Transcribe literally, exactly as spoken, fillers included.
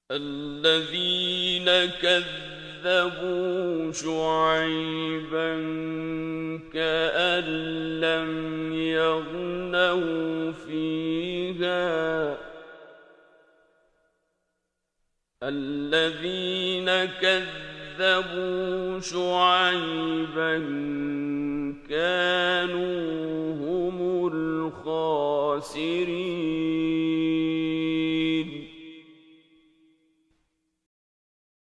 الذين كذبوا شعيبا كأن لم يغنوا فيها الذين كذبوا شعيبا كانوا